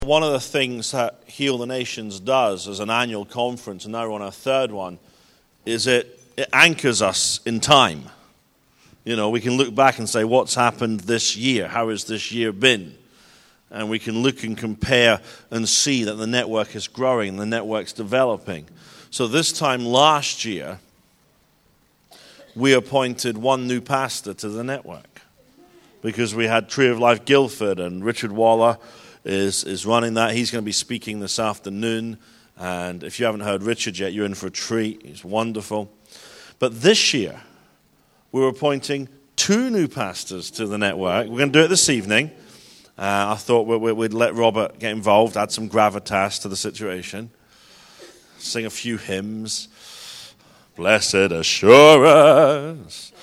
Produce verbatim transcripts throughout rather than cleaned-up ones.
One of the things that Heal the Nations does as an annual conference, and now we're on our third one, is it, it anchors us in time. You know, we can look back and say, what's happened this year? How has this year been? And we can look and compare and see that the network is growing, the network's developing. So this time last year, we appointed one new pastor to the network because we had Tree of Life Guildford, and Richard Waller is is running that. He's going to be speaking this afternoon, and if you haven't heard Richard yet, you're in for a treat. He's wonderful. But this year, we're appointing two new pastors to the network. We're going to do it this evening. Uh, I thought we'd, we'd let Robert get involved, add some gravitas to the situation, sing a few hymns. Blessed assurance.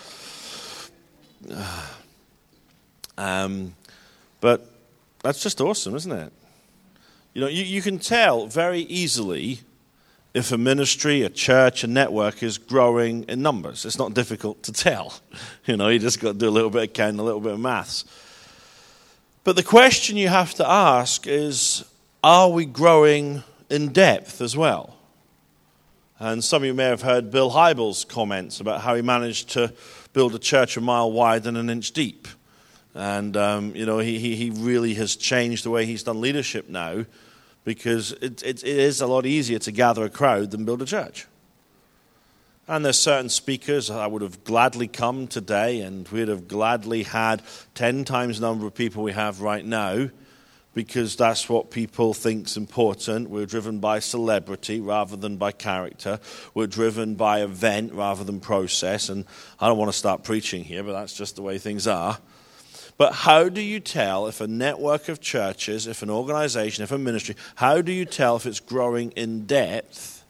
Um, but that's just awesome, isn't it? You know, you, you can tell very easily if a ministry, a church, a network is growing in numbers. It's not difficult to tell. You know, you just got to do a little bit of counting, a little bit of maths. But the question you have to ask is, are we growing in depth as well? And some of you may have heard Bill Hybels' comments about how he managed to build a church a mile wide and an inch deep. And, um, you know, he, he he really has changed the way he's done leadership now, because it, it, it is a lot easier to gather a crowd than build a church. And there's certain speakers I would have gladly come today, and we'd have gladly had ten times the number of people we have right now, because that's what people think's important. We're driven by celebrity rather than by character. We're driven by event rather than process. And I don't want to start preaching here, but that's just the way things are. But how do you tell if a network of churches, if an organization, if a ministry, how do you tell if it's growing in depth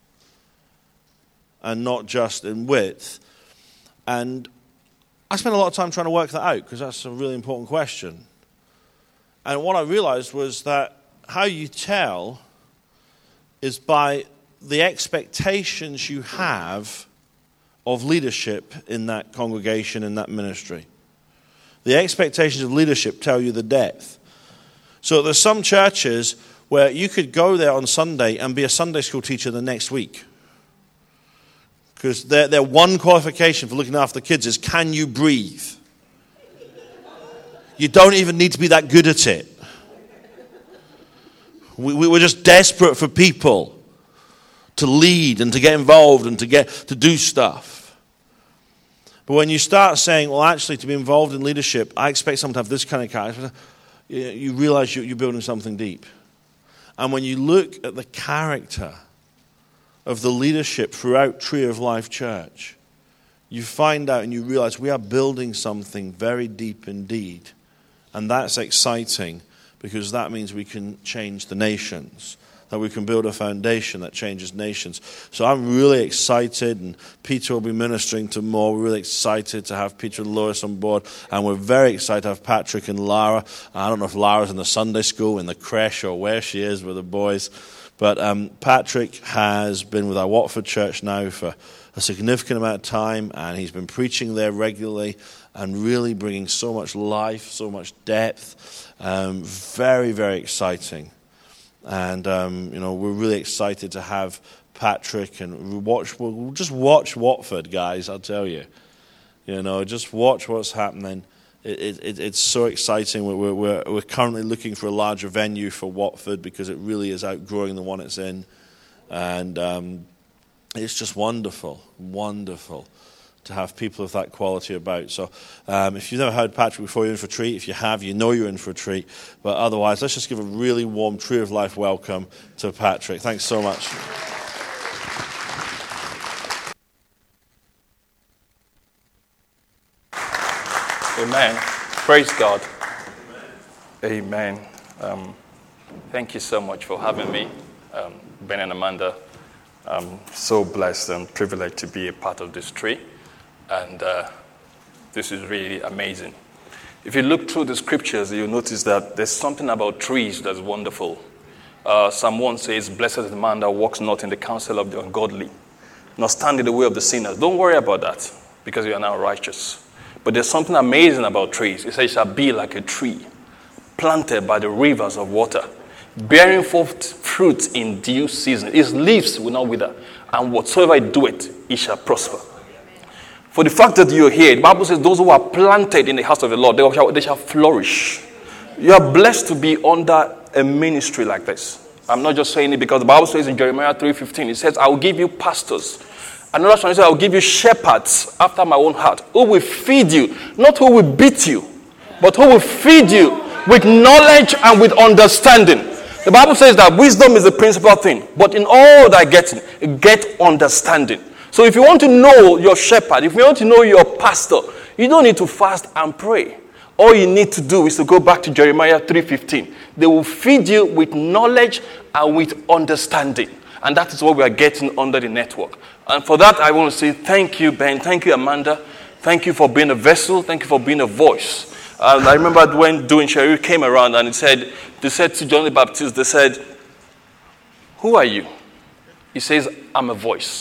and not just in width? And I spent a lot of time trying to work that out, because that's a really important question. And what I realized was that how you tell is by the expectations you have of leadership in that congregation, in that ministry. The expectations of leadership tell you the depth. So there's some churches where you could go there on Sunday and be a Sunday school teacher the next week. Because their, their one qualification for looking after the kids is, can you breathe? You don't even need to be that good at it. We, we we're just desperate for people to lead and to get involved and to get to do stuff. But when you start saying, well, actually, to be involved in leadership, I expect someone to have this kind of character, you realize you're building something deep. And when you look at the character of the leadership throughout Tree of Life Church, you find out and you realize we are building something very deep indeed. And that's exciting, because that means we can change the nations, that we can build a foundation that changes nations. So I'm really excited, and Peter will be ministering to more. We're really excited to have Peter and Lois on board, and we're very excited to have Patrick and Lara. I don't know if Lara's in the Sunday school, in the creche, or where she is with the boys, but um, Patrick has been with our Watford church now for a significant amount of time, and he's been preaching there regularly and really bringing so much life, so much depth. Um, very, very exciting. And, um, you know, we're really excited to have Patrick, and watch, we'll just watch Watford, guys, I'll tell you. You know, just watch what's happening. It, it, it's so exciting. We're, we're, we're currently looking for a larger venue for Watford, because it really is outgrowing the one it's in. And um, it's just wonderful, wonderful to have people of that quality about. So um, if you've never heard Patrick before, you're in for a treat. If you have, you know you're in for a treat. But otherwise, let's just give a really warm Tree of Life welcome to Patrick. Thanks so much. Amen. Praise God. Amen. Um, thank you so much for having me, um, Ben and Amanda. I'm so blessed and privileged to be a part of this tree. And uh, this is really amazing. If you look through the scriptures, you'll notice that there's something about trees that's wonderful. Uh, Psalm one says, blessed is the man that walks not in the counsel of the ungodly, nor stand in the way of the sinners. Don't worry about that, because you are now righteous. But there's something amazing about trees. It says, it shall be like a tree planted by the rivers of water. bearing forth fruit in due season. His leaves will not wither, and whatsoever I do it, it shall prosper. For the fact that you're here, the Bible says those who are planted in the house of the Lord, they shall, they shall flourish. You are blessed to be under a ministry like this. I'm not just saying it because the Bible says in Jeremiah three fifteen, it says, I will give you pastors. Another one says, I will give you shepherds after my own heart, who will feed you, not who will beat you, but who will feed you with knowledge and with understanding. The Bible says that wisdom is the principal thing, but in all that getting, get understanding. So if you want to know your shepherd, if you want to know your pastor, you don't need to fast and pray. All you need to do is to go back to Jeremiah three fifteen. They will feed you with knowledge and with understanding. And that is what we are getting under the network. And for that, I want to say thank you, Ben. Thank you, Amanda. Thank you for being a vessel. Thank you for being a voice. And I remember when Doing Sherry came around and it said, they said to John the Baptist, they said, who are you? He says, I'm a voice.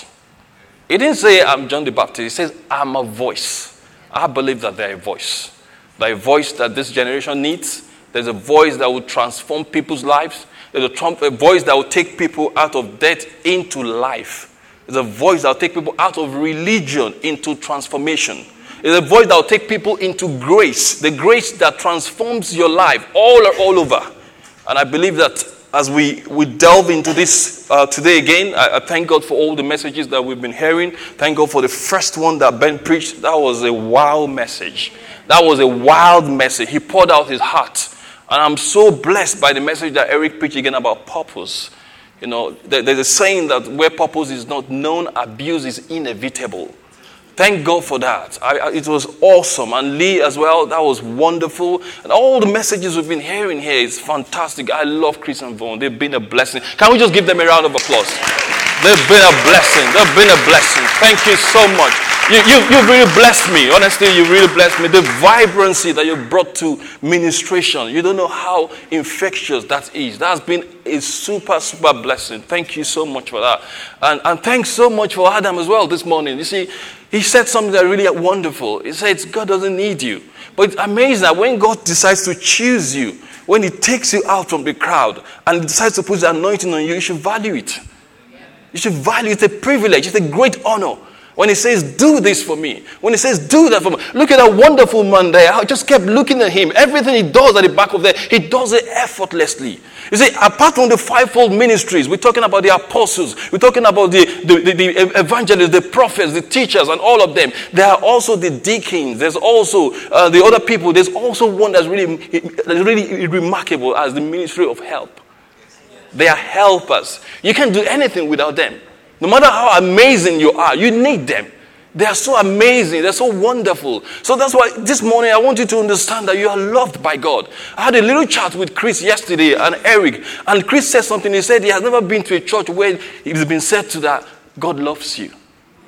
He didn't say, I'm John the Baptist. He says, I'm a voice. I believe that they're a voice. They're a voice that this generation needs. There's a voice that will transform people's lives. There's a, trump, a voice that will take people out of death into life. There's a voice that will take people out of religion into transformation. There's a voice that will take people into grace. The grace that transforms your life all, all over. And I believe that as we, we delve into this uh, today again, I, I thank God for all the messages that we've been hearing. Thank God for the first one that Ben preached. That was a wild message. That was a wild message. He poured out his heart. And I'm so blessed by the message that Eric preached again about purpose. You know, there, there's a saying that where purpose is not known, abuse is inevitable. Thank God for that. I, I, it was awesome. And Lee as well, that was wonderful. And all the messages we've been hearing here is fantastic. I love Chris and Vaughn. They've been a blessing. Can we just give them a round of applause? They've been a blessing. They've been a blessing. Thank you so much. You, you, you've really blessed me. Honestly, you really blessed me. The vibrancy that you brought to ministration, you don't know how infectious that is. That has been a super, super blessing. Thank you so much for that. And, and thanks so much for Adam as well this morning. You see, he said something that really wonderful. He said, God doesn't need you. But it's amazing that when God decides to choose you, when he takes you out from the crowd and decides to put the anointing on you, you should value it. You should value it. It's a privilege. It's a great honor. When he says, do this for me. When he says, do that for me. Look at that wonderful man there. I just kept looking at him. Everything he does at the back of there, he does it effortlessly. You see, apart from the fivefold ministries, we're talking about the apostles. We're talking about the, the, the, the evangelists, the prophets, the teachers, and all of them. There are also the deacons. There's also uh, the other people. There's also one that's really, that's really remarkable as the ministry of help. They are helpers. You can't do anything without them. No matter how amazing you are, you need them. They are so amazing. They're so wonderful. So that's why this morning I want you to understand that you are loved by God. I had a little chat with Chris yesterday and Eric. And Chris said something. He said he has never been to a church where it's been said to that, God loves you.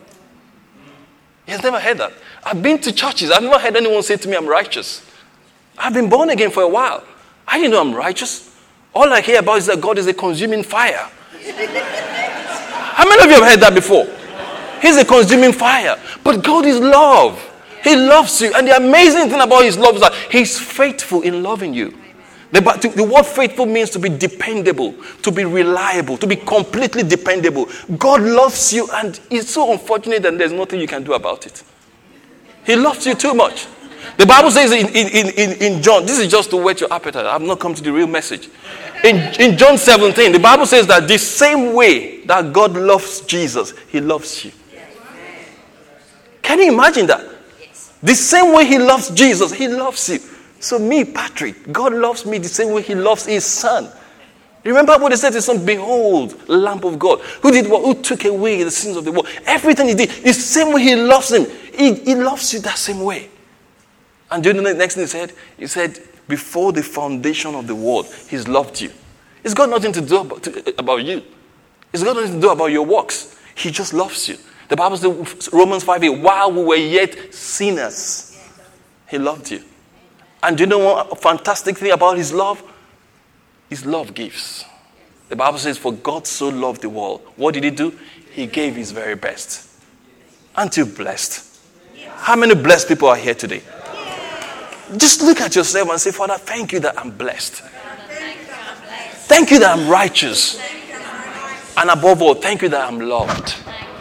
He has never heard that. I've been to churches. I've never heard anyone say to me, I'm righteous. I've been born again for a while. I didn't know I'm righteous. All I hear about is that God is a consuming fire. How many of you have heard that before? He's a consuming fire. But God is love. He loves you. And the amazing thing about his love is that he's faithful in loving you. The, the word faithful means to be dependable, to be reliable, to be completely dependable. God loves you, and it's so unfortunate that there's nothing you can do about it. He loves you too much. The Bible says in, in, in, in John, this is just to whet your appetite. I've not come to the real message. In, in John seventeen, the Bible says that the same way that God loves Jesus, he loves you. Can you imagine that? The same way he loves Jesus, he loves you. So me, Patrick, God loves me the same way he loves his son. Remember what he said to his son, behold, the Lamb of God, who did what? Who took away the sins of the world. Everything he did, the same way he loves him, he, he loves you that same way. And do you know the next thing he said? He said, before the foundation of the world, he's loved you. It's got nothing to do about, to, about you. It's got nothing to do about your works. He just loves you. The Bible says, Romans five eight, while we were yet sinners, he loved you. And do you know what fantastic thing about his love? His love gives. The Bible says, for God so loved the world. What did he do? He gave his very best. Aren't you blessed? How many blessed people are here today? Just look at yourself and say, Father, thank you that I'm blessed. Thank you that I'm righteous. And above all, thank you that I'm loved.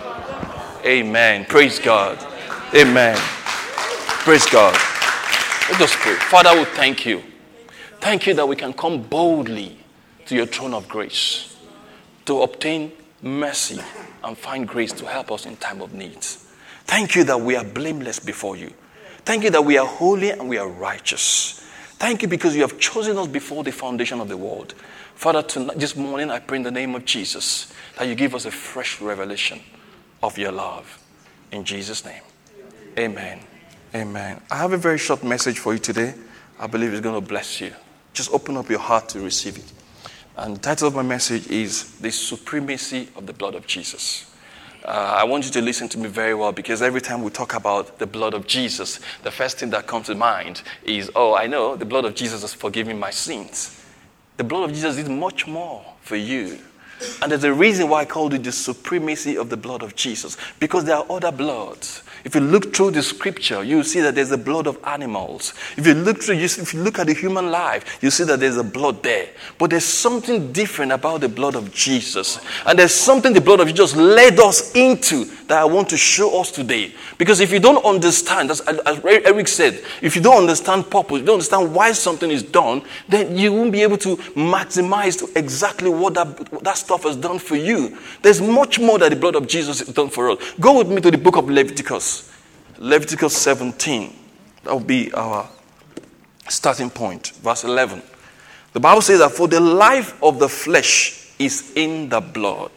Amen. Praise God. Amen. Praise God. Let us pray. Father, we thank you. Thank you that we can come boldly to your throne of grace to obtain mercy and find grace to help us in time of need. Thank you that we are blameless before you. Thank you that we are holy and we are righteous. Thank you because you have chosen us before the foundation of the world. Father, tonight, this morning I pray in the name of Jesus that you give us a fresh revelation of your love. In Jesus' name. Amen. Amen. I have a very short message for you today. I believe it's going to bless you. Just open up your heart to receive it. And the title of my message is The Supremacy of the Blood of Jesus. Uh, I want you to listen to me very well, because every time we talk about the blood of Jesus, the first thing that comes to mind is, oh, I know the blood of Jesus has forgiven my sins. The blood of Jesus did much more for you. And there's a reason why I called it the supremacy of the blood of Jesus, because there are other bloods. If you look through the scripture, you see that there's the blood of animals. If you look through, if you look at the human life, you see that there's a blood there. But there's something different about the blood of Jesus. And there's something the blood of Jesus led us into that I want to show us today. Because if you don't understand, as, as Eric said, if you don't understand purpose, you don't understand why something is done, then you won't be able to maximize exactly what that, what that stuff has done for you. There's much more that the blood of Jesus has done for us. Go with me to the book of Leviticus. Leviticus seventeen. That will be our starting point. Verse eleven. The Bible says that for the life of the flesh is in the blood.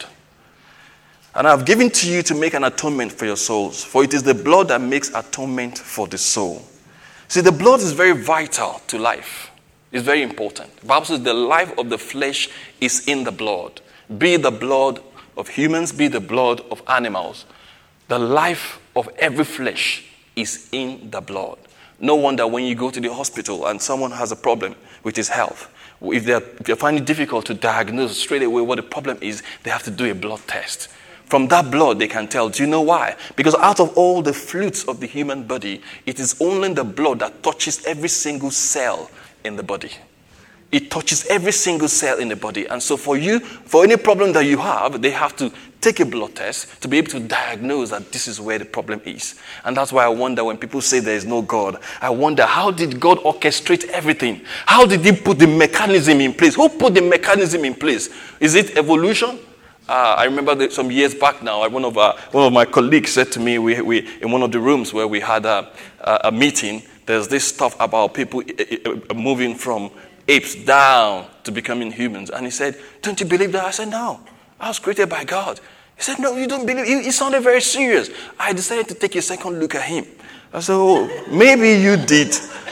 And I have given to you to make an atonement for your souls. For it is the blood that makes atonement for the soul. See, the blood is very vital to life. It's very important. The Bible says the life of the flesh is in the blood. Be the blood of humans, be the blood of animals. The life of every flesh is in the blood. No wonder when you go to the hospital and someone has a problem with his health, if they're, if they're finding it difficult to diagnose straight away what the problem is, they have to do a blood test. From that blood, they can tell. Do you know why? Because out of all the fluids of the human body, it is only the blood that touches every single cell in the body. It touches every single cell in the body. And so for you, for any problem that you have, they have to take a blood test to be able to diagnose that this is where the problem is. And that's why I wonder when people say there is no God, I wonder, how did God orchestrate everything? How did he put the mechanism in place? Who put the mechanism in place? Is it evolution? Uh, I remember that some years back now, one of our, one of my colleagues said to me, we, we in one of the rooms where we had a, a, a meeting, there's this stuff about people moving from apes down to becoming humans. And he said, don't you believe that? I said, no, I was created by God. He said, no, you don't believe. He, he sounded very serious. I decided to take a second look at him. I said, oh, maybe you did,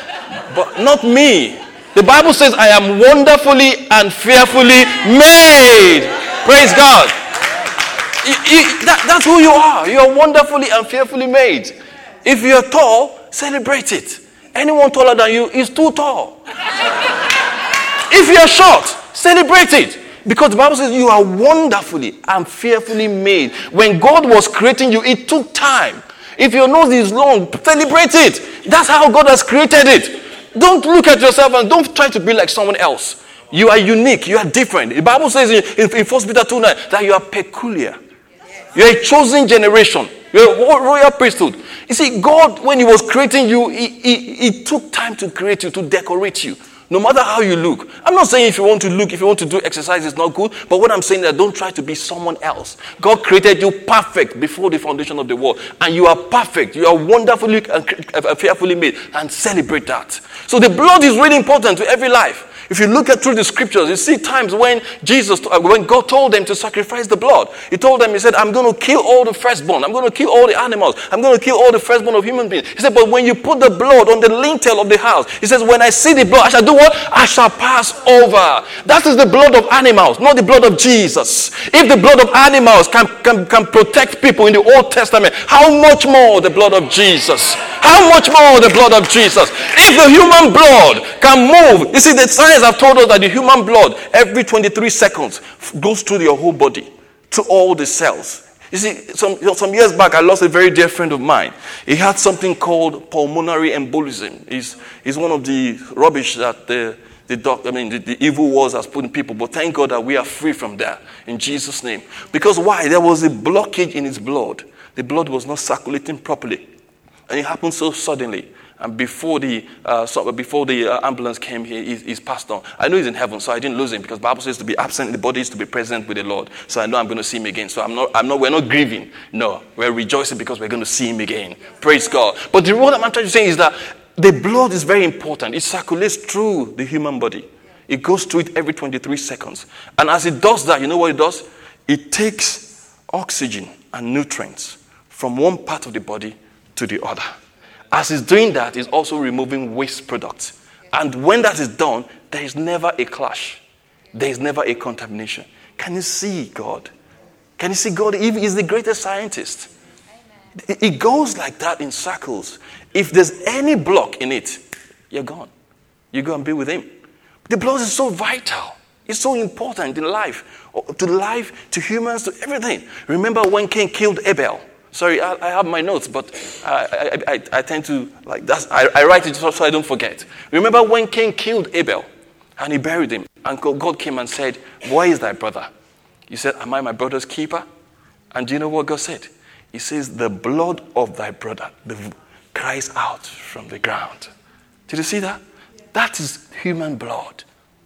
but not me. The Bible says I am wonderfully and fearfully made. Praise God. You, you, that, that's who you are. You are wonderfully and fearfully made. If you're tall, celebrate it. Anyone taller than you is too tall. If you're short, celebrate it. Because the Bible says you are wonderfully and fearfully made. When God was creating you, it took time. If your nose is long, celebrate it. That's how God has created it. Don't look at yourself and don't try to be like someone else. You are unique. You are different. The Bible says in, in First Peter two nine that you are peculiar. You are a chosen generation. You are a royal priesthood. You see, God, when he was creating you, he, he, he took time to create you, to decorate you. No matter how you look. I'm not saying if you want to look, if you want to do exercise, it's not good. But what I'm saying is that don't try to be someone else. God created you perfect before the foundation of the world. And you are perfect. You are wonderfully and fearfully made. And celebrate that. So the blood is really important to every life. If you look at through the scriptures, you see times when Jesus, when God told them to sacrifice the blood. He told them, he said, I'm going to kill all the firstborn. I'm going to kill all the animals. I'm going to kill all the firstborn of human beings. He said, but when you put the blood on the lintel of the house, he says, when I see the blood, I shall do what? I shall pass over. That is the blood of animals, not the blood of Jesus. If the blood of animals can, can, can protect people in the Old Testament, how much more the blood of Jesus? How much more the blood of Jesus? If the human blood can move, you see, the science have told us that the human blood every twenty-three seconds goes through your whole body, to all the cells. You see, some, you know, some years back, I lost a very dear friend of mine. He had something called pulmonary embolism. It's, it's one of the rubbish that the, the doc, I mean, the, the evil walls has put in people. But thank God that we are free from that in Jesus' name. Because why? There was a blockage in his blood. The blood was not circulating properly. And it happened so suddenly. And before the uh, so before the uh, ambulance came, he, he's, he's passed on. I know he's in heaven, so I didn't lose him because the Bible says to be absent in the body is to be present with the Lord. So I know I'm going to see him again. So I'm not. I'm not. We're not grieving. No, we're rejoicing because we're going to see him again. Praise God. But the what I'm trying to say is that the blood is very important. It circulates through the human body. It goes through it every twenty-three seconds. And as it does that, you know what it does? It takes oxygen and nutrients from one part of the body to the other. As it's doing that, it's also removing waste products. And when that is done, there is never a clash. There is never a contamination. Can you see God? Can you see God? He is the greatest scientist. Amen. It goes like that in circles. If there's any block in it, you're gone. You go and be with him. The blood is so vital. It's so important in life. To life, to humans, to everything. Remember when Cain killed Abel? Sorry, I, I have my notes, but I, I, I, I tend to, like, that's, I, I write it so, so I don't forget. Remember when Cain killed Abel and he buried him, and God came and said, "Where is thy brother?" He said, "Am I my brother's keeper?" And do you know what God said? He says, "The blood of thy brother the, cries out from the ground." Did you see that? That is human blood.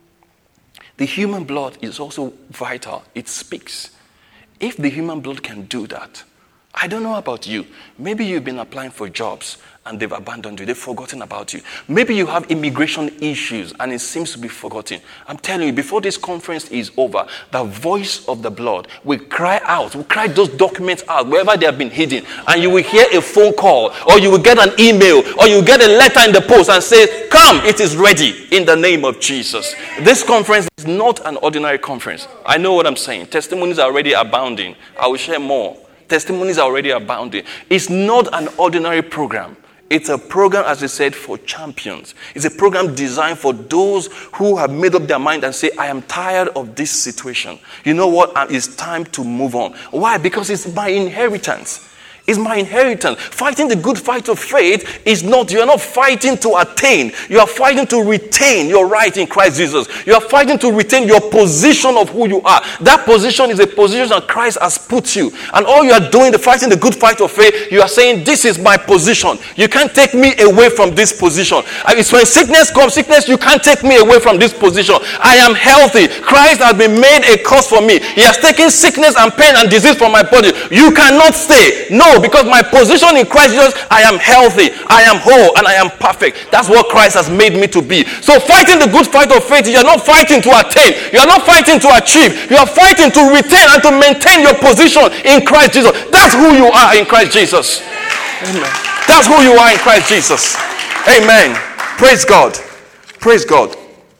The human blood is also vital. It speaks. If the human blood can do that, I don't know about you. Maybe you've been applying for jobs and they've abandoned you. They've forgotten about you. Maybe you have immigration issues and it seems to be forgotten. I'm telling you, before this conference is over, the voice of the blood will cry out, will cry those documents out wherever they have been hidden. And you will hear a phone call, or you will get an email, or you will get a letter in the post and say, "Come, it is ready," in the name of Jesus. This conference is not an ordinary conference. I know what I'm saying. Testimonies are already abounding. I will share more. Testimonies are already abounding. It's not an ordinary program. It's a program, as I said, for champions. It's a program designed for those who have made up their mind and say, "I am tired of this situation. You know what? It's time to move on." Why? Because it's my inheritance. It's my inheritance. Fighting the good fight of faith is not, you are not fighting to attain. You are fighting to retain your right in Christ Jesus. You are fighting to retain your position of who you are. That position is a position that Christ has put you. And all you are doing, the fighting the good fight of faith, you are saying, "This is my position. You can't take me away from this position." And it's when sickness comes, sickness, you can't take me away from this position. I am healthy. Christ has been made a cause for me. He has taken sickness and pain and disease from my body. You cannot stay. No. Because my position in Christ Jesus, I am healthy, I am whole, and I am perfect. That's what Christ has made me to be. So fighting the good fight of faith, you are not fighting to attain. You are not fighting to achieve. You are fighting to retain and to maintain your position in Christ Jesus. That's who you are in Christ Jesus. Amen. That's who you are in Christ Jesus. Amen. Praise God. Praise God.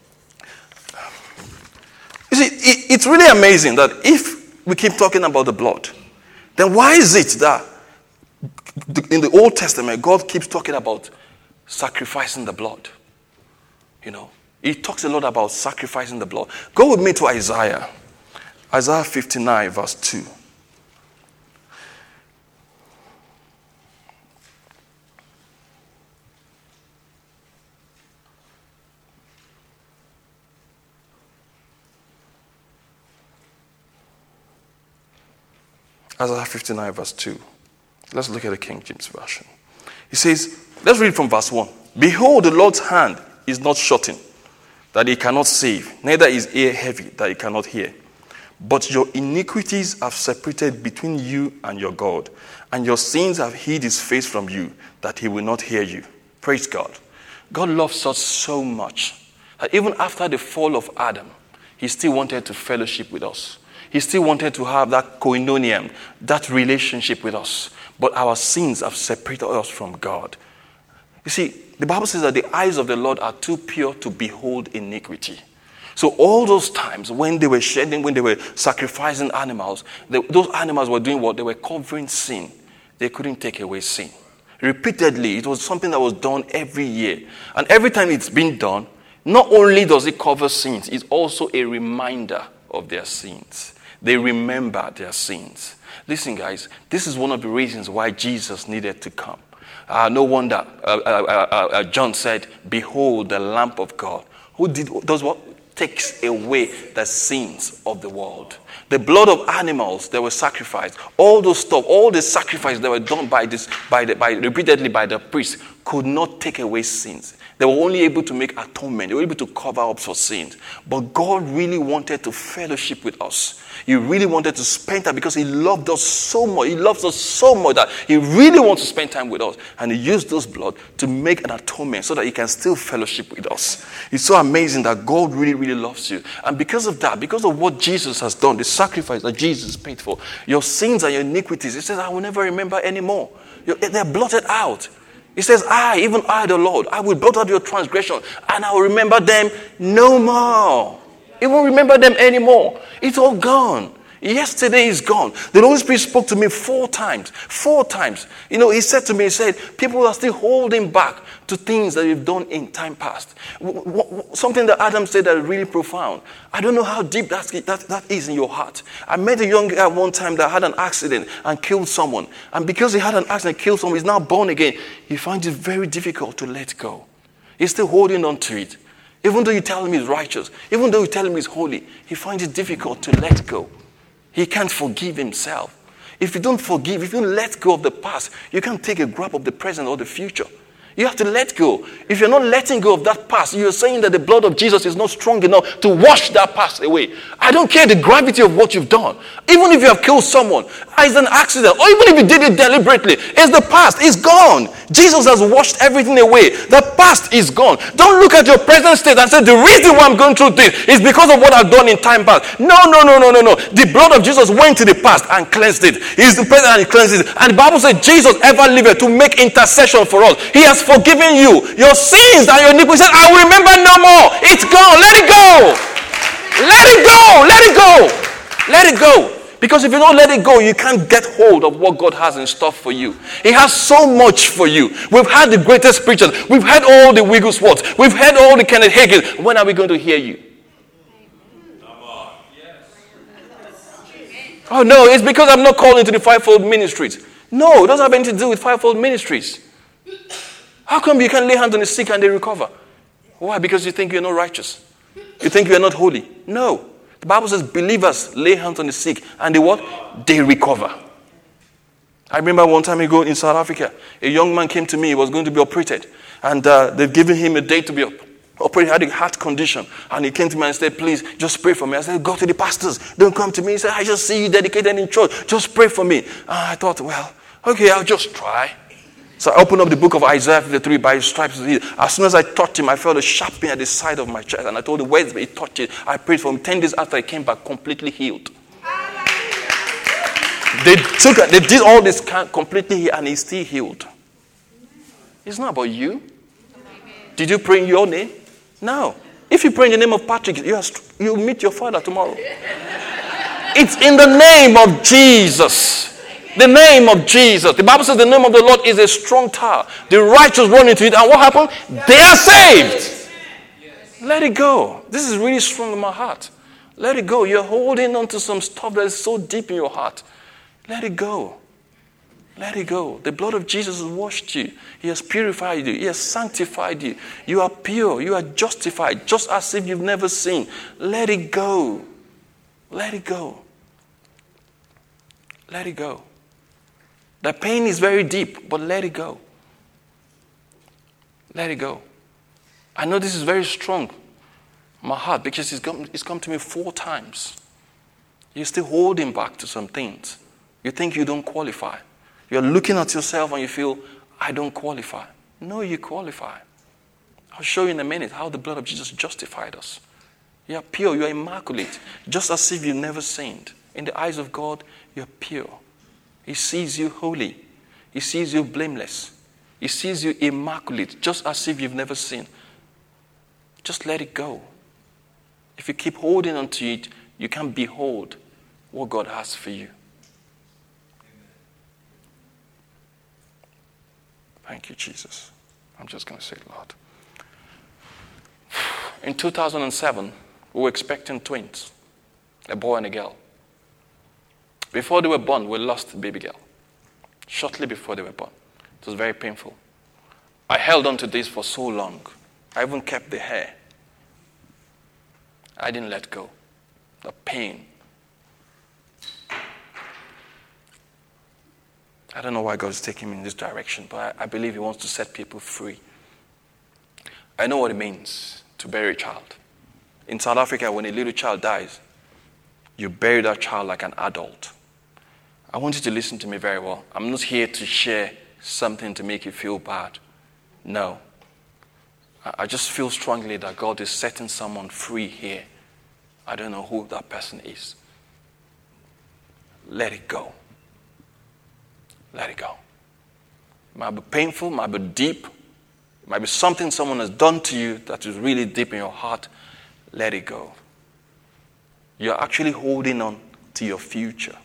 You see, it, it's really amazing that if we keep talking about the blood, then why is it that in the Old Testament, God keeps talking about sacrificing the blood? You know, he talks a lot about sacrificing the blood. Go with me to Isaiah. Isaiah fifty-nine, verse two. Isaiah fifty-nine, verse two. Let's look at the King James Version. He says, let's read from verse one. "Behold, the Lord's hand is not shortened, that he cannot save, neither is ear heavy, that he cannot hear. But your iniquities have separated between you and your God, and your sins have hid his face from you, that he will not hear you." Praise God. God loves us so much that even after the fall of Adam, he still wanted to fellowship with us. He still wanted to have that koinonia, that relationship with us. But our sins have separated us from God. You see, the Bible says that the eyes of the Lord are too pure to behold iniquity. So all those times when they were shedding, when they were sacrificing animals, they, those animals were doing what? They were covering sin. They couldn't take away sin. Repeatedly, it was something that was done every year. And every time it's been done, not only does it cover sins, it's also a reminder of their sins. They remember their sins. Listen, guys, this is one of the reasons why Jesus needed to come. Uh, no wonder uh, uh, uh, uh, John said, "Behold the Lamb of God Who did does what? Takes away the sins of the world. The blood of animals that were sacrificed, all those stuff, all the sacrifices that were done by this, by the, by repeatedly by the priest, could not take away sins. They were only able to make atonement. They were able to cover up for sins. But God really wanted to fellowship with us. He really wanted to spend time because he loved us so much. He loves us so much that he really wants to spend time with us. And he used those blood to make an atonement so that he can still fellowship with us. It's so amazing that God really, really loves you. And because of that, because of what Jesus has done, the sacrifice that Jesus paid for, your sins and your iniquities, he says, I will never remember anymore. They're blotted out. He says, I, even I, the Lord, I will blot out your transgression and I will remember them no more. He won't remember them anymore. It's all gone. Yesterday is gone. The Holy Spirit spoke to me four times. Four times. You know, he said to me, he said, people are still holding back to things that you've done in time past. W- w- something that Adam said that is really profound. I don't know how deep that, that, that is in your heart. I met a young guy one time that had an accident and killed someone. And because he had an accident and killed someone, he's now born again. He finds it very difficult to let go. He's still holding on to it. Even though you tell him he's righteous, even though you tell him he's holy, he finds it difficult to let go. He can't forgive himself. If you don't forgive, if you don't let go of the past, you can't take a grab of the present or the future. You have to let go. If you're not letting go of that past, you're saying that the blood of Jesus is not strong enough to wash that past away. I don't care the gravity of what you've done. Even if you have killed someone, it's an accident, or even if you did it deliberately, it's the past. It's gone. Jesus has washed everything away. The past is gone. Don't look at your present state and say, the reason why I'm going through this is because of what I've done in time past. No, no, no, no, no, no. The blood of Jesus went to the past and cleansed it. He's the present and he cleanses it. And the Bible says Jesus ever lived to make intercession for us. He has forgiven you. Your sins and your iniquities, I will remember no more. It's gone. Let it go. Let it go. Let it go. Let it go. Because if you don't let it go, you can't get hold of what God has in store for you. He has so much for you. We've had the greatest preachers. We've had all the Wigglesworths. We've had all the Kenneth Hagin. When are we going to hear you? Oh no, it's because I'm not called into the fivefold ministries. No, it doesn't have anything to do with fivefold ministries. How come you can lay hands on the sick and they recover? Why? Because you think you're not righteous. You think you're not holy. No. The Bible says believers lay hands on the sick and they what? They recover. I remember one time ago in South Africa, a young man came to me. He was going to be operated. And uh, they've given him a date to be operated. He had a heart condition. And he came to me and said, please, just pray for me. I said, go to the pastors. Don't come to me. He said, I just see you dedicated in church. Just pray for me. And I thought, well, okay, I'll just try. So I opened up the book of Isaiah fifty-three, by his stripes. As soon as I touched him, I felt a sharp pain at the side of my chest. And I told him, where he touched it. I prayed for him. Ten days after, he came back completely healed. They took, they did all this completely healed, and he's still healed. It's not about you. Did you pray in your name? No. If you pray in the name of Patrick, you are, you'll meet your father tomorrow. It's in the name of Jesus. The name of Jesus. The Bible says the name of the Lord is a strong tower. The righteous run into it, and what happened? They are saved. Let it go. This is really strong in my heart. Let it go. You're holding on to some stuff that is so deep in your heart. Let it go. Let it go. The blood of Jesus has washed you. He has purified you. He has sanctified you. You are pure. You are justified, just as if you've never sinned. Let it go. Let it go. Let it go. The pain is very deep, but let it go. Let it go. I know this is very strong in my heart because it's come, it's come to me four times. You're still holding back to some things. You think you don't qualify. You're looking at yourself and you feel, I don't qualify. No, you qualify. I'll show you in a minute how the blood of Jesus justified us. You are pure, you are immaculate, just as if you've never sinned. In the eyes of God, you're pure. He sees you holy. He sees you blameless. He sees you immaculate, just as if you've never sinned. Just let it go. If you keep holding on to it, you can't behold what God has for you. Thank you, Jesus. I'm just going to say, Lord. In two thousand seven, we were expecting twins, a boy and a girl. Before they were born, we lost a baby girl. Shortly before they were born. It was very painful. I held on to this for so long. I even kept the hair I didn't let go. The pain. I don't know why God is taking me in this direction, but I, I believe He wants to set people free. I know what it means to bury a child. In South Africa, when a little child dies, you bury that child like an adult. I want you to listen to me very well. I'm not here to share something to make you feel bad. No. I, I just feel strongly that God is setting someone free here. I don't know who that person is. Let it go. Let it go. It might be painful, it might be deep, it might be something someone has done to you that is really deep in your heart. Let it go. You're actually holding on to your future.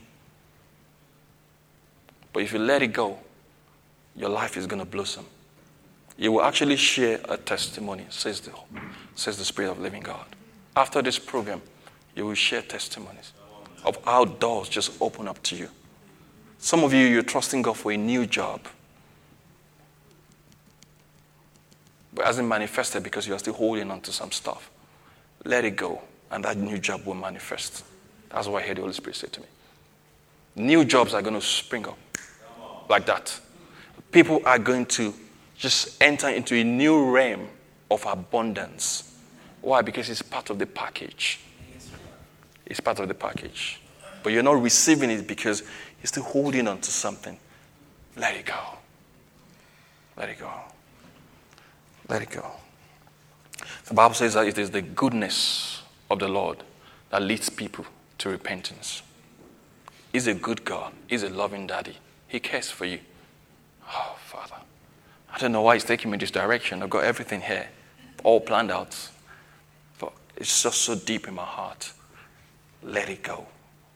But if you let it go, your life is going to blossom. You will actually share a testimony, says the, says the Spirit of the living God. After this program, you will share testimonies of how doors just open up to you. Some of you, you're trusting God for a new job. But it hasn't manifested because you're still holding on to some stuff. Let it go, and that new job will manifest. That's what I heard the Holy Spirit say to me. New jobs are going to spring up like that. People are going to just enter into a new realm of abundance. Why? Because it's part of the package. It's part of the package. But you're not receiving it because you're still holding on to something. Let it go. Let it go. Let it go. The Bible says that it is the goodness of the Lord that leads people to repentance. He's a good God. He's a loving daddy. He cares for you. Oh, Father. I don't know why He's taking me this direction. I've got everything here, all planned out. But it's just so deep in my heart. Let it go.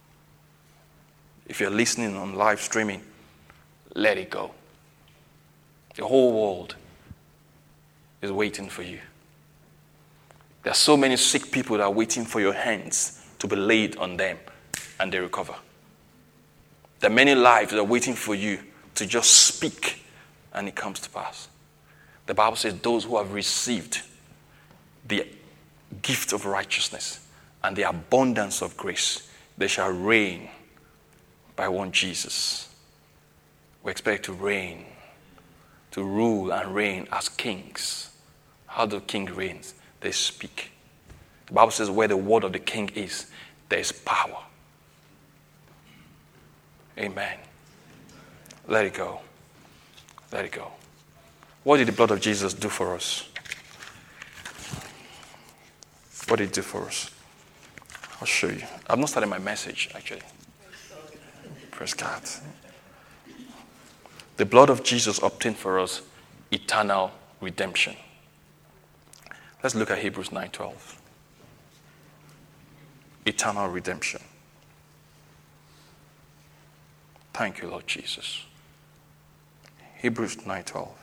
If you're listening on live streaming, let it go. The whole world is waiting for you. There are so many sick people that are waiting for your hands to be laid on them and they recover. There are many lives that are waiting for you to just speak and it comes to pass. The Bible says those who have received the gift of righteousness and the abundance of grace, they shall reign by one Jesus. We expect to reign, to rule and reign as kings. How do kings reign? They speak. The Bible says where the word of the king is, there is power. Amen. Let it go. Let it go. What did the blood of Jesus do for us? What did it do for us? I'll show you. I've not started my message, actually. Praise God. The blood of Jesus obtained for us eternal redemption. Let's look at Hebrews nine twelve. Eternal redemption. Thank you, Lord Jesus. Hebrews nine twelve.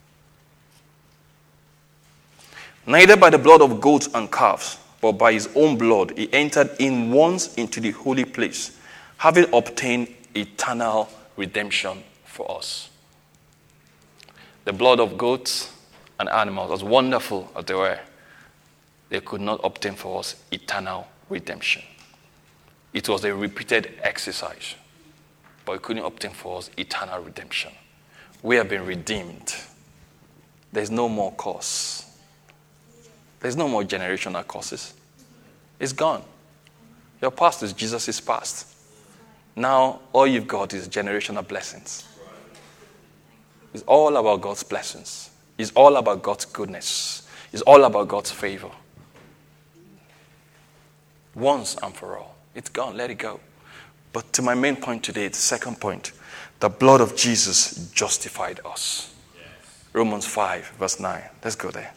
Neither by the blood of goats and calves, but by His own blood, He entered in once into the holy place, having obtained eternal redemption for us. The blood of goats and animals, as wonderful as they were, they could not obtain for us eternal redemption. It was a repeated exercise, but it couldn't obtain for us eternal redemption. We have been redeemed. There's no more curse. There's no more generational curses. It's gone. Your past is Jesus' past. Now, all you've got is generational blessings. It's all about God's blessings. It's all about God's goodness. It's all about God's favor. Once and for all. It's gone. Let it go. But to my main point today, the second point, the blood of Jesus justified us. Yes. Romans five, verse nine. Let's go there.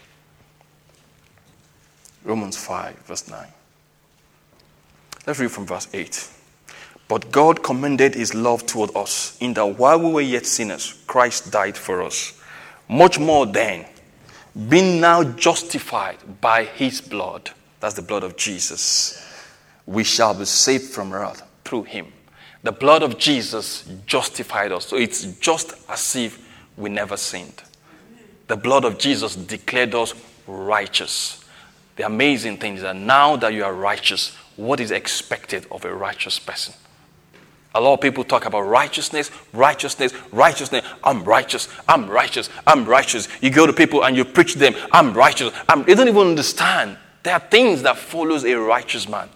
Romans five, verse nine. Let's read from verse eight. But God commended His love toward us, in that while we were yet sinners, Christ died for us. Much more then, being now justified by His blood, that's the blood of Jesus, we shall be saved from wrath through Him. The blood of Jesus justified us. So it's just as if we never sinned. The blood of Jesus declared us righteous. The amazing thing is that now that you are righteous, what is expected of a righteous person? A lot of people talk about righteousness, righteousness, righteousness. I'm righteous, I'm righteous, I'm righteous. You go to people and you preach to them, I'm righteous. I'm, they don't even understand. There are things that follows a righteous man.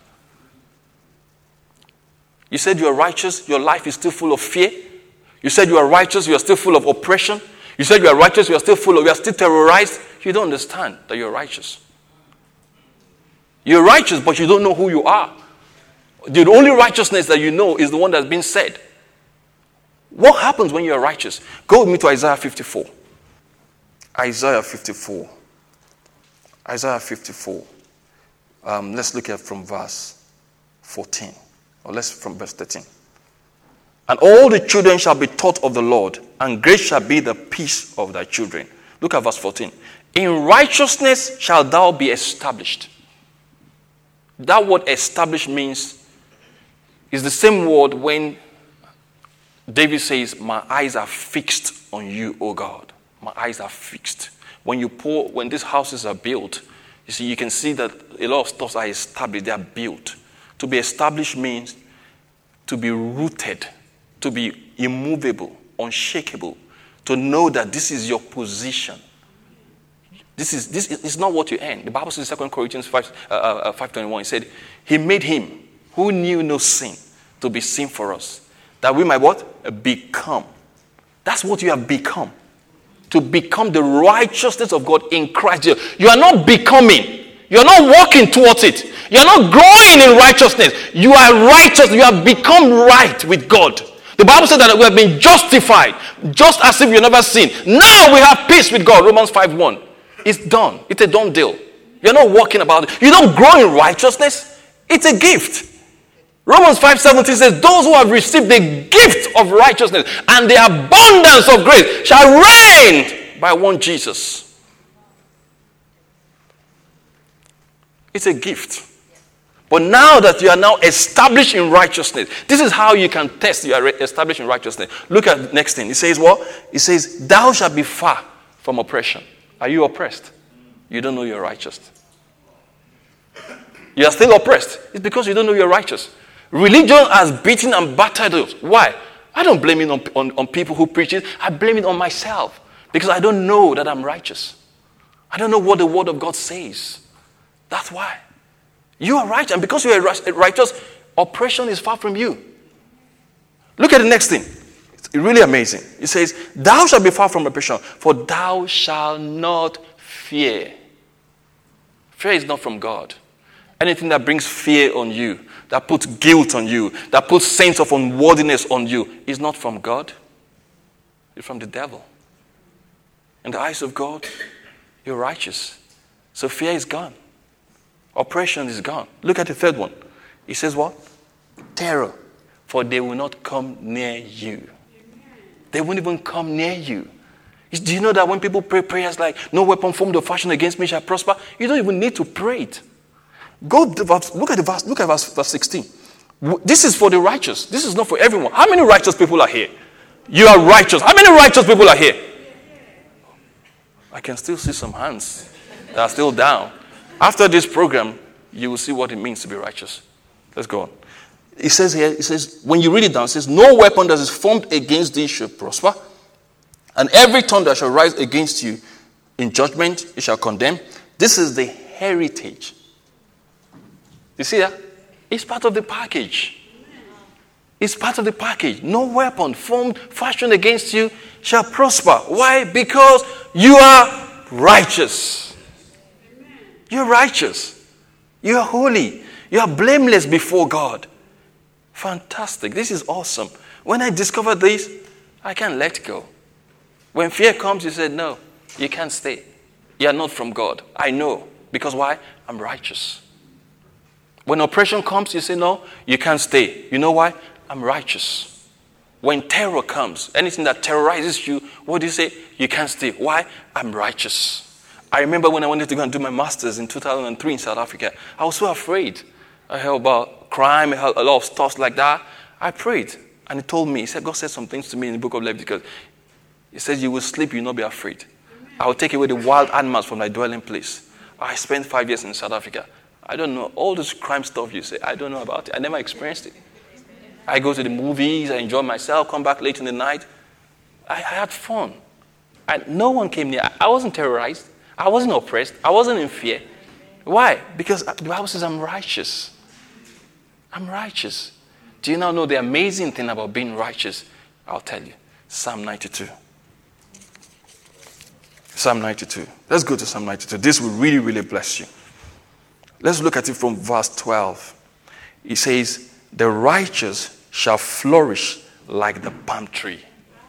You said you are righteous, your life is still full of fear. You said you are righteous, you are still full of oppression. You said you are righteous, you are still full of, you are still terrorized. You don't understand that you're righteous. You're righteous, but you don't know who you are. The only righteousness that you know is the one that's been said. What happens when you are righteous? Go with me to Isaiah fifty-four. Isaiah fifty-four. Isaiah fifty-four. Um, let's look at from verse fourteen. Or let's from verse thirteen. And all the children shall be taught of the Lord, and great shall be the peace of thy children. Look at verse fourteen. In righteousness shalt thou be established. That word established means is the same word when David says, my eyes are fixed on you, O God. My eyes are fixed. When you pour, when these houses are built, you see, you can see that a lot of stuff are established, they are built. To be established means to be rooted, to be immovable, unshakable, to know that this is your position. This is this is not what you earn. The Bible says in Second Corinthians five twenty-one, it said, he made him who knew no sin to be sin for us, that we might what? Become. That's what you have become. To become the righteousness of God in Christ Jesus. You are not becoming. You are not walking towards it. You are not growing in righteousness. You are righteous. You have become right with God. The Bible says that we have been justified, just as if you never sinned. Now we have peace with God. Romans five one. It's done. It's a done deal. You're not walking about it. You don't grow in righteousness. It's a gift. Romans five seventeen says, those who have received the gift of righteousness and the abundance of grace shall reign by one Jesus. It's a gift. But now that you are now established in righteousness, this is how you can test you are established in righteousness. Look at the next thing. It says what? It says, thou shalt be far from oppression. Are you oppressed? You don't know you're righteous. You are still oppressed. It's because you don't know you're righteous. Religion has beaten and battered us. Why? I don't blame it on, on, on people who preach it. I blame it on myself. Because I don't know that I'm righteous. I don't know what the word of God says. That's why. You are righteous. And because you are righteous, oppression is far from you. Look at the next thing. It's really amazing. It says, thou shalt be far from oppression, for thou shalt not fear. Fear is not from God. Anything that brings fear on you, that puts guilt on you, that puts sense of unworthiness on you, is not from God. It's from the devil. In the eyes of God, you're righteous. So fear is gone. Oppression is gone. Look at the third one. It says what? Terror. For they will not come near you. They won't even come near you. Do you know that when people pray prayers like, no weapon formed or fashioned against me shall prosper, you don't even need to pray it. Go to verse, look at the verse, look at verse, verse sixteen. This is for the righteous. This is not for everyone. How many righteous people are here? You are righteous. How many righteous people are here? I can still see some hands that are still down. After this program, you will see what it means to be righteous. Let's go on. It says here, it says, when you read it down, it says, no weapon that is formed against thee shall prosper, and every tongue that shall rise against you in judgment, it shall condemn. This is the heritage. You see that? It's part of the package. It's part of the package. No weapon formed, fashioned against you shall prosper. Why? Because you are righteous. You're righteous. You are holy. You are blameless before God. Fantastic. This is awesome. When I discovered this, I can't let go. When fear comes, you said, no, you can't stay. You are not from God. I know. Because why? I'm righteous. When oppression comes, you say, no, you can't stay. You know why? I'm righteous. When terror comes, anything that terrorizes you, what do you say? You can't stay. Why? I'm righteous. I remember when I wanted to go and do my master's in two thousand three in South Africa, I was so afraid. I heard about crime, I heard a lot of stuff like that. I prayed, and he told me, he said, God said some things to me in the book of Leviticus. He said, you will sleep, you will not be afraid. I will take away the wild animals from thy dwelling place. I spent five years in South Africa. I don't know. All this crime stuff you say, I don't know about it. I never experienced it. I go to the movies, I enjoy myself, come back late in the night. I, I had fun. I, no one came near. I wasn't terrorized. I wasn't oppressed. I wasn't in fear. Why? Because the Bible says I'm righteous. I'm righteous. Do you now know the amazing thing about being righteous? I'll tell you. Psalm ninety-two. Psalm ninety-two. Let's go to Psalm ninety-two. This will really, really bless you. Let's look at it from verse twelve. It says, the righteous shall flourish like the palm tree.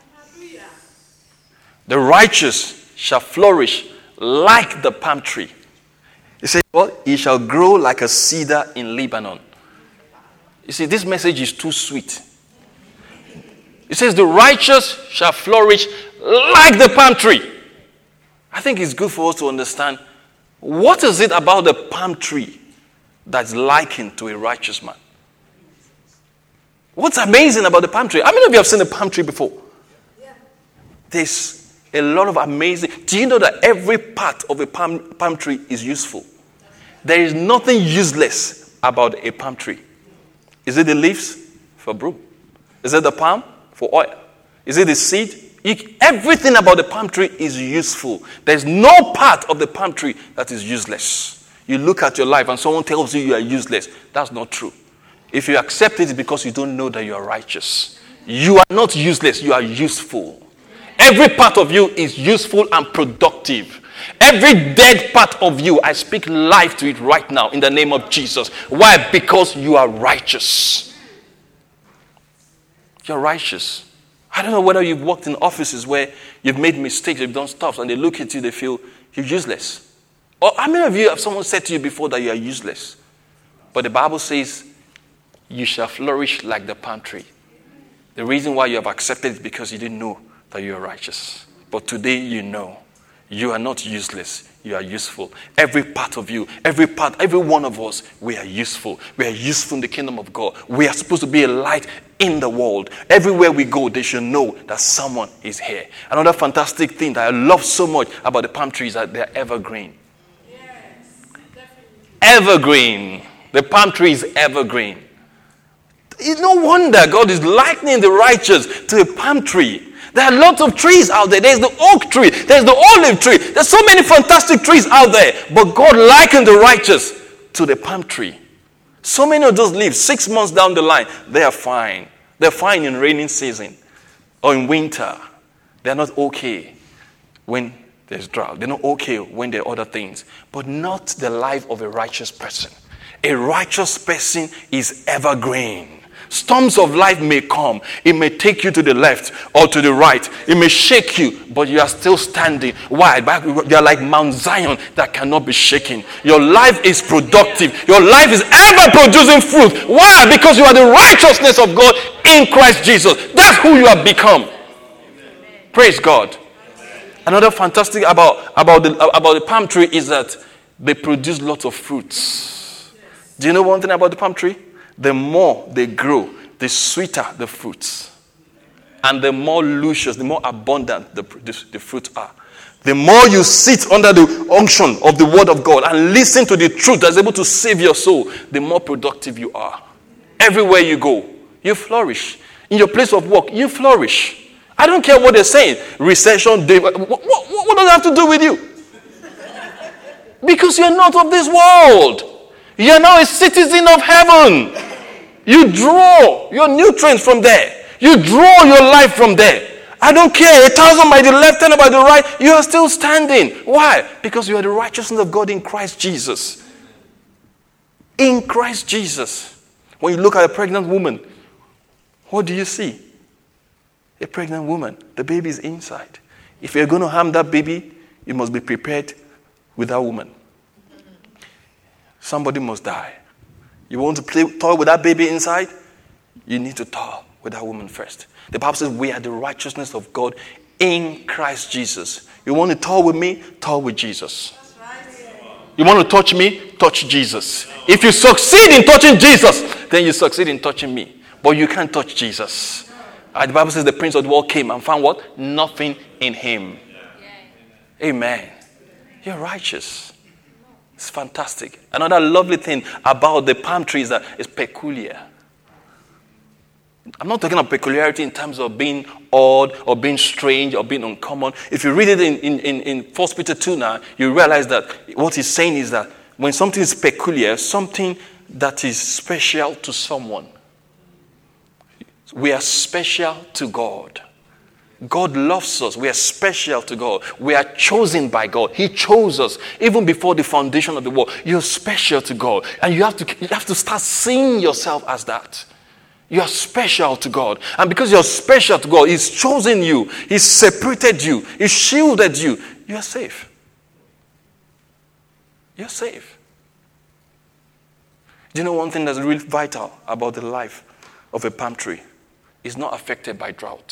The righteous shall flourish like the palm tree. He says, well, he shall grow like a cedar in Lebanon. You see, this message is too sweet. It says, the righteous shall flourish like the palm tree. I think it's good for us to understand, what is it about the palm tree that's likened to a righteous man? What's amazing about the palm tree? How many of you have seen a palm tree before? Yeah. There's a lot of amazing... Do you know that every part of a palm, palm tree is useful? There is nothing useless about a palm tree. Is it the leaves? For broom. Is it the palm? For oil. Is it the seed? You, everything about the palm tree is useful. There's no part of the palm tree that is useless. You look at your life and someone tells you you are useless. That's not true. If you accept it, it's because you don't know that you are righteous. You are not useless. You are useful. Every part of you is useful and productive. Every dead part of you, I speak life to it right now in the name of Jesus. Why? Because you are righteous. You're righteous. I don't know whether you've worked in offices where you've made mistakes, you've done stuff, and they look at you, they feel you're useless. Or how many of you have someone said to you before that you are useless? But the Bible says, you shall flourish like the palm tree. The reason why you have accepted is because you didn't know that you are righteous. But today you know. You are not useless. You are useful. Every part of you, every part, every one of us, we are useful. We are useful in the kingdom of God. We are supposed to be a light in the world. Everywhere we go, they should know that someone is here. Another fantastic thing that I love so much about the palm trees is that they're evergreen. Yes, definitely. Evergreen. The palm tree is evergreen. It's no wonder God is likening the righteous to a palm tree. There are lots of trees out there. There's the oak tree. There's the olive tree. There's so many fantastic trees out there. But God likened the righteous to the palm tree. So many of those leaves, six months down the line, they are fine. They're fine in rainy season or in winter. They're not okay when there's drought. They're not okay when there are other things. But not the life of a righteous person. A righteous person is evergreen. Storms of life may come. It may take you to the left or to the right. It may shake you, but you are still standing. Why? You are like Mount Zion that cannot be shaken. Your life is productive. Your life is ever producing fruit. Why? Because you are the righteousness of God in Christ Jesus. That's who you have become. Praise God. Another fantastic about, about, the, about the palm tree is that they produce lots of fruits. Do you know one thing about the palm tree? The more they grow, the sweeter the fruits. And the more luscious, the more abundant the, the, the fruits are. The more you sit under the unction of the word of God and listen to the truth that's able to save your soul, the more productive you are. Everywhere you go, you flourish. In your place of work, you flourish. I don't care what they're saying. Recession, day, what, what, what does that have to do with you? Because you're not of this world. You're now a citizen of heaven. You draw your nutrients from there. You draw your life from there. I don't care. A thousand by the left and by the right, you are still standing. Why? Because you are the righteousness of God in Christ Jesus. In Christ Jesus. When you look at a pregnant woman, what do you see? A pregnant woman. The baby is inside. If you're going to harm that baby, you must be prepared with that woman. Somebody must die. You want to play toy with that baby inside? You need to toy with that woman first. The Bible says we are the righteousness of God in Christ Jesus. You want to toy with me? Toy with Jesus. You want to touch me? Touch Jesus. If you succeed in touching Jesus, then you succeed in touching me. But you can't touch Jesus. Uh, the Bible says the prince of the world came and found what? Nothing in him. Amen. You're righteous. It's fantastic. Another lovely thing about the palm tree is that it's peculiar. I'm not talking about peculiarity in terms of being odd or being strange or being uncommon. If you read it in, in, in, in First Peter two now, you realize that what he's saying is that when something is peculiar, something that is special to someone. We are special to God. God loves us. We are special to God. We are chosen by God. He chose us even before the foundation of the world. You're special to God. And you have to, you have to start seeing yourself as that. You are special to God. And because you're special to God, He's chosen you. He's separated you. He's shielded you. You are safe. You're safe. Do you know one thing that's really vital about the life of a palm tree? It's not affected by drought.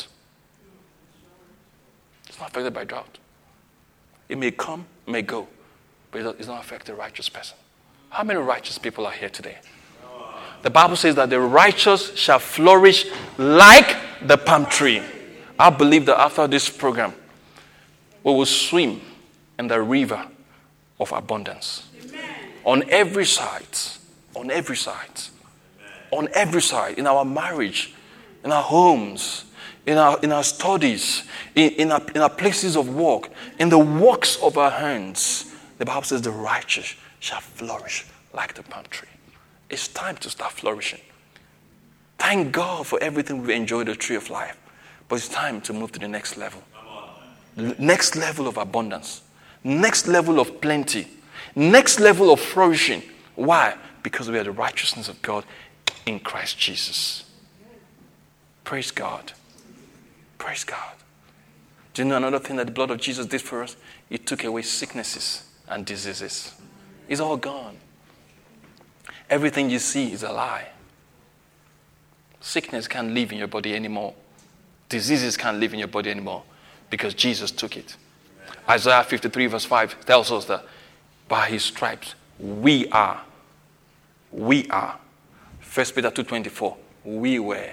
It's not affected by drought. It may come, may go, but it's not affected a righteous person. How many righteous people are here today? The Bible says that the righteous shall flourish like the palm tree. I believe that after this program, we will swim in the river of abundance. Amen. On every side, on every side, on every side, in our marriage, in our homes, in our in our studies, in, in, our, in our places of work, in the works of our hands. The Bible says the righteous shall flourish like the palm tree. It's time to start flourishing. Thank God for everything we've enjoyed, the tree of life. But it's time to move to the next level. Next level of abundance. Next level of plenty. Next level of flourishing. Why? Because we are the righteousness of God in Christ Jesus. Praise God. Praise God. Do you know another thing that the blood of Jesus did for us? It took away sicknesses and diseases. It's all gone. Everything you see is a lie. Sickness can't live in your body anymore. Diseases can't live in your body anymore because Jesus took it. Isaiah fifty-three verse five tells us that by His stripes we are. We are. First Peter two twenty-four. We were.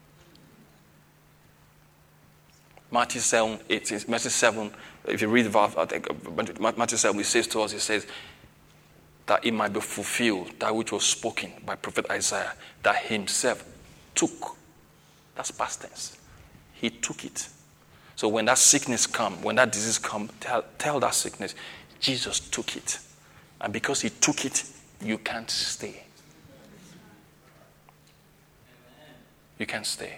Matthew seven, eighteen, Matthew seven, if you read Matthew seven, it says to us, it says, that it might be fulfilled, that which was spoken by prophet Isaiah, that Himself took. That's past tense. He took it. So when that sickness comes, when that disease comes, tell, tell that sickness, Jesus took it. And because He took it, you can't stay. You can't stay.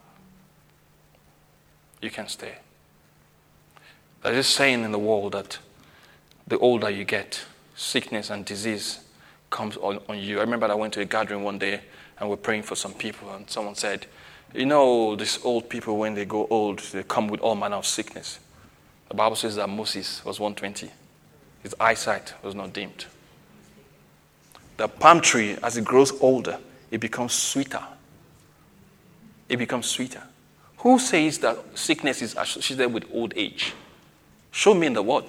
You can't stay. There is a saying in the world that the older you get, sickness and disease comes on, on you. I remember I went to a gathering one day and we're praying for some people, and someone said, you know, these old people, when they go old, they come with all manner of sickness. The Bible says that Moses was one twenty. His eyesight was not dimmed. The palm tree, as it grows older, it becomes sweeter. It becomes sweeter. Who says that sickness is associated with old age? Show me in the Word.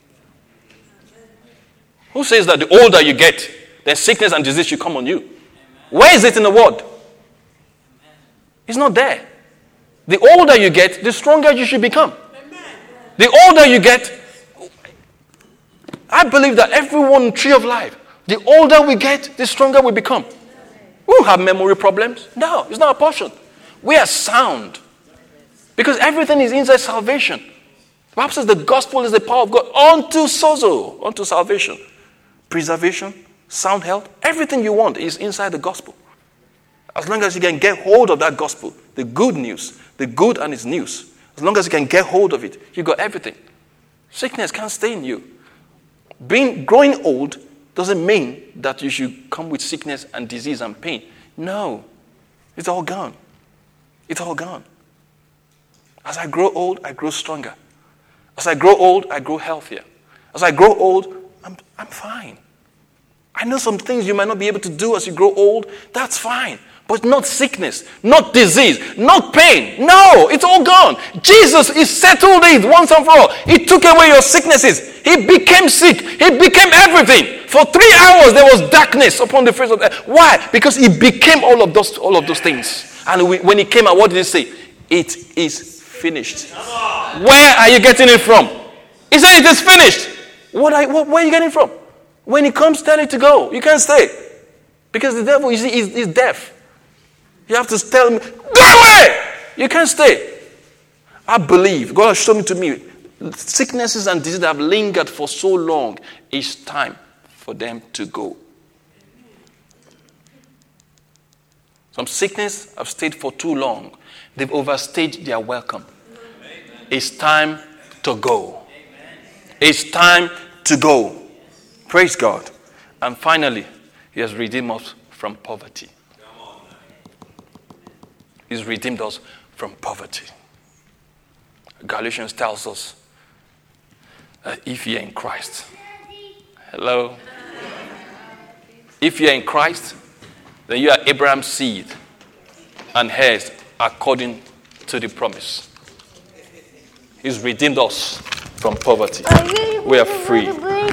Who says that the older you get, then sickness and disease should come on you? Where is it in the Word? It's not there. The older you get, the stronger you should become. The older you get, I believe that everyone, tree of life, the older we get, the stronger we become. We don't have memory problems. No, it's not a portion. We are sound. Because everything is inside salvation. The Bible says the gospel is the power of God unto sozo, unto salvation. Preservation, sound health, everything you want is inside the gospel. As long as you can get hold of that gospel, the good news, the good and its news, as long as you can get hold of it, you got everything. Sickness can't stay in you. Being growing old doesn't mean that you should come with sickness and disease and pain. No, it's all gone. It's all gone. As I grow old, I grow stronger. As I grow old, I grow healthier. As I grow old, I'm, I'm fine. I know some things you might not be able to do as you grow old. That's fine. But not sickness, not disease, not pain. No, it's all gone. Jesus, He settled it once and for all. He took away your sicknesses. He became sick. He became everything. For three hours, there was darkness upon the face of the earth. Why? Because He became all of those, all of those things. And we, when He came out, what did He say? It is finished. Where are you getting it from? He said it is finished. What are, what, where are you getting it from? When he comes, tell it to go. You can't stay. Because the devil, you see, is, is deaf. You have to tell him, go away! You can't stay. I believe, God has shown it to me, sicknesses and diseases that have lingered for so long, it's time for them to go. Some sickness have stayed for too long. They've overstayed their welcome. It's time to go. It's time to go. Praise God. And finally, he has redeemed us from poverty. He's redeemed us from poverty. Galatians tells us that if you're in Christ, hello? If you're in Christ, then you are Abraham's seed and heirs according to the promise. He's redeemed us from poverty. We are free.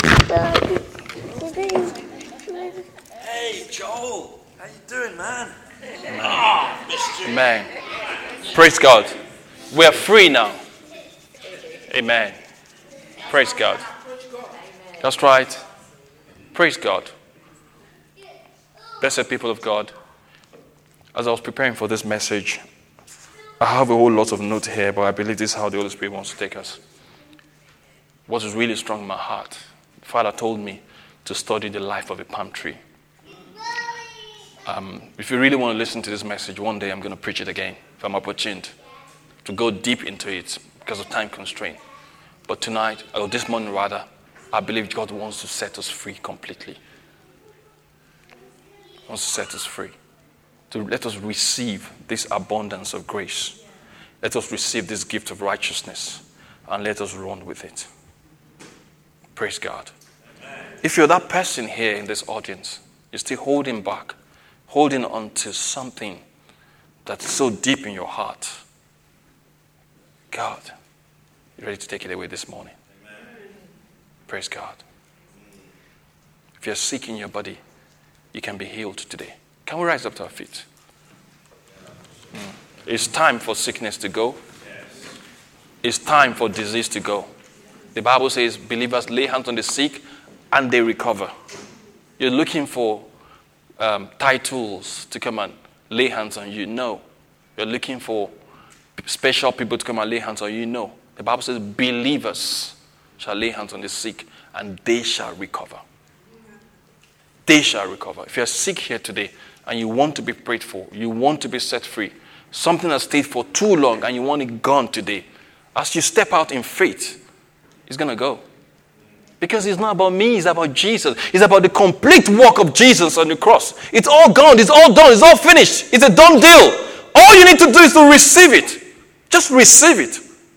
Hey, Joel. How you doing, man? Amen. Amen. Praise God. We are free now. Amen. Praise God. That's right. Praise God. Blessed people of God, as I was preparing for this message, I have a whole lot of notes here, but I believe this is how the Holy Spirit wants to take us. What is really strong in my heart, Father told me to study the life of a palm tree. Um, if you really want to listen to this message, one day I'm going to preach it again, if I'm opportuned to go deep into it because of time constraint. But tonight, or this morning rather, I believe God wants to set us free completely. He wants to set us free. To let us receive this abundance of grace. Let us receive this gift of righteousness. And let us run with it. Praise God. Amen. If you're that person here in this audience, you're still holding back, holding on to something that's so deep in your heart. God, you're ready to take it away this morning. Amen. Praise God. If you're sick in your body, you can be healed today. Can we rise up to our feet? Mm. It's time for sickness to go. Yes. It's time for disease to go. The Bible says believers lay hands on the sick and they recover. You're looking for um, titles to come and lay hands on you. No. You're looking for special people to come and lay hands on you. No. The Bible says believers shall lay hands on the sick and they shall recover. They shall recover. If you're sick here today and you want to be prayed for, you want to be set free, something has stayed for too long and you want it gone today, as you step out in faith, it's going to go. Because it's not about me, it's about Jesus. It's about the complete work of Jesus on the cross. It's all gone, it's all done, it's all finished. It's a done deal. All you need to do is to receive it. Just receive it.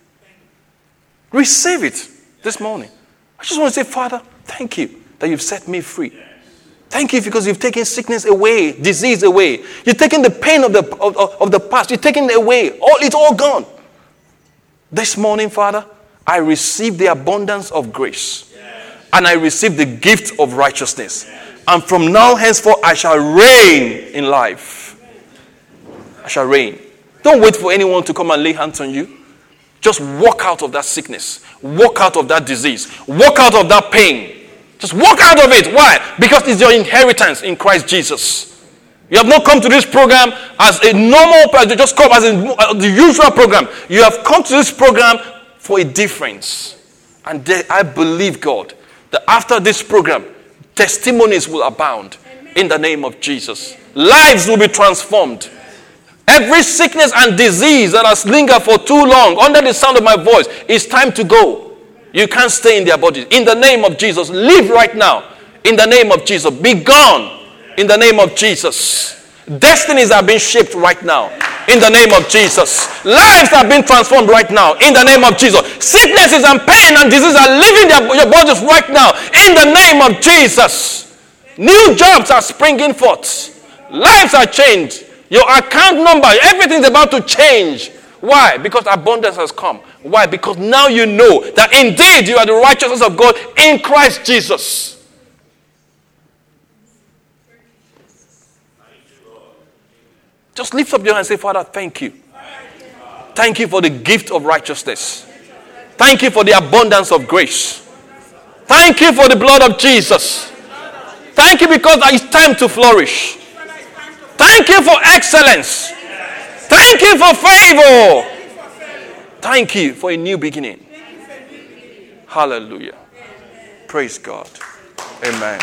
Receive it this morning. I just want to say, Father, thank you that you've set me free. Thank you because you've taken sickness away, disease away. You've taken the pain of the, of, of the past. You've taken it away. All, it's all gone. This morning, Father, I receive the abundance of grace. Yes. And I receive the gift of righteousness. Yes. And from now henceforth, I shall reign in life. I shall reign. Don't wait for anyone to come and lay hands on you. Just walk out of that sickness. Walk out of that disease. Walk out of that pain. Just walk out of it. Why? Because it's your inheritance in Christ Jesus. You have not come to this program as a normal person. You just come as a, uh, the usual program. You have come to this program for a difference. And there, I believe, God, that after this program, testimonies will abound. Amen. In the name of Jesus. Lives will be transformed. Every sickness and disease that has lingered for too long under the sound of my voice, it's time to go. You can't stay in their bodies. In the name of Jesus, live right now. In the name of Jesus, be gone. In the name of Jesus. Destinies are being shaped right now. In the name of Jesus. Lives are being transformed right now. In the name of Jesus. Sicknesses and pain and disease are leaving their, your bodies right now. In the name of Jesus. New jobs are springing forth. Lives are changed. Your account number, everything's about to change. Why? Because abundance has come. Why? Because now you know that indeed you are the righteousness of God in Christ Jesus. Just lift up your hand and say, Father, thank you. Thank you for the gift of righteousness. Thank you for the abundance of grace. Thank you for the blood of Jesus. Thank you because it's time to flourish. Thank you for excellence. Thank you for favor. Thank you for a new beginning. Hallelujah. Praise God. Amen.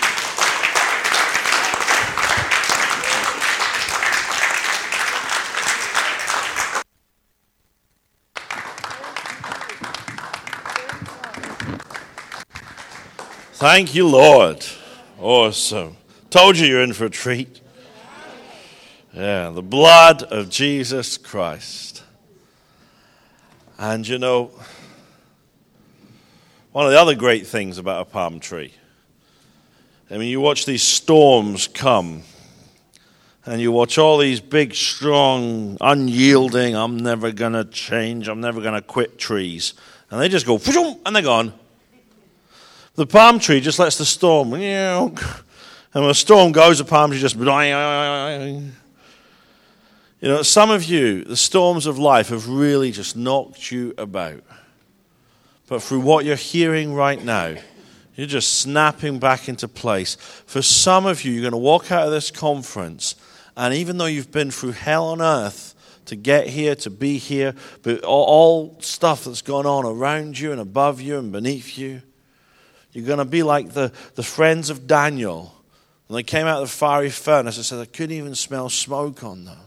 Thank you, Lord. Awesome. Told you you're in for a treat. Yeah, the blood of Jesus Christ. And you know, one of the other great things about a palm tree, I mean, you watch these storms come, and you watch all these big, strong, unyielding, I'm never going to change, I'm never going to quit trees. And they just go, and they're gone. The palm tree just lets the storm, and when the storm goes, the palm tree just, you know, some of you, the storms of life have really just knocked you about. But through what you're hearing right now, you're just snapping back into place. For some of you, you're going to walk out of this conference, and even though you've been through hell on earth to get here, to be here, but all, all stuff that's gone on around you and above you and beneath you, you're going to be like the, the friends of Daniel. When they came out of the fiery furnace, it said they couldn't even smell smoke on them.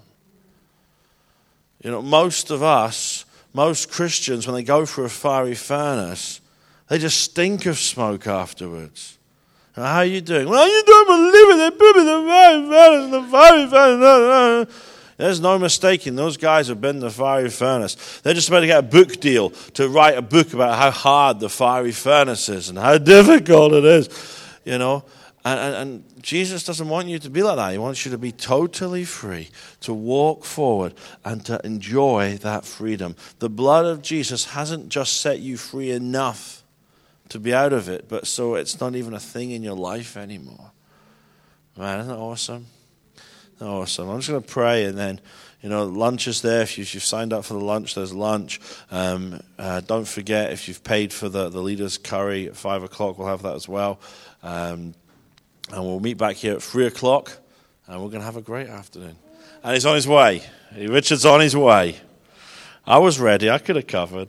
You know, most of us, most Christians, when they go through a fiery furnace, they just stink of smoke afterwards. Now, how are you doing? Well, you don't believe it. They put me in the fiery furnace, the fiery furnace. There's no mistaking. Those guys have been in the fiery furnace. They're just about to get a book deal to write a book about how hard the fiery furnace is and how difficult it is, you know. And, and, and Jesus doesn't want you to be like that. He wants you to be totally free, to walk forward and to enjoy that freedom. The blood of Jesus hasn't just set you free enough to be out of it, but so it's not even a thing in your life anymore. Man, isn't that awesome? Awesome. I'm just going to pray, and then, you know, lunch is there. If you've signed up for the lunch, there's lunch. Um, uh, don't forget, if you've paid for the, the leaders' curry at five o'clock, we'll have that as well. Um, and we'll meet back here at three o'clock, and we're going to have a great afternoon. And he's on his way. Richard's on his way. I was ready. I could have covered.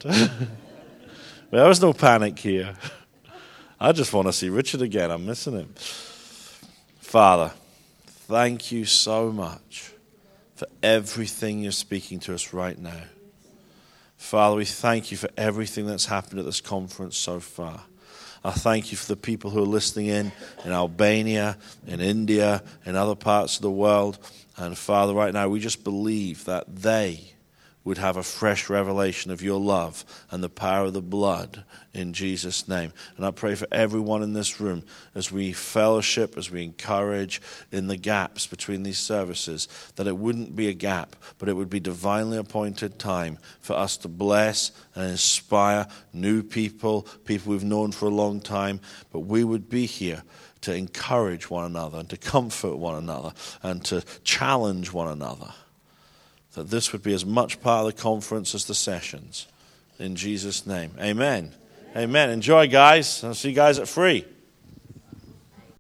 There was no panic here. I just want to see Richard again. I'm missing him. Father, thank you so much for everything you're speaking to us right now. Father, we thank you for everything that's happened at this conference so far. I thank you for the people who are listening in, in Albania, in India, in other parts of the world. And Father, right now, we just believe that they would have a fresh revelation of your love and the power of the blood in Jesus' name. And I pray for everyone in this room as we fellowship, as we encourage in the gaps between these services, that it wouldn't be a gap, but it would be divinely appointed time for us to bless and inspire new people, people we've known for a long time, but we would be here to encourage one another and to comfort one another and to challenge one another. That this would be as much part of the conference as the sessions. In Jesus' name. Amen. Amen. Enjoy, guys. I'll see you guys at three.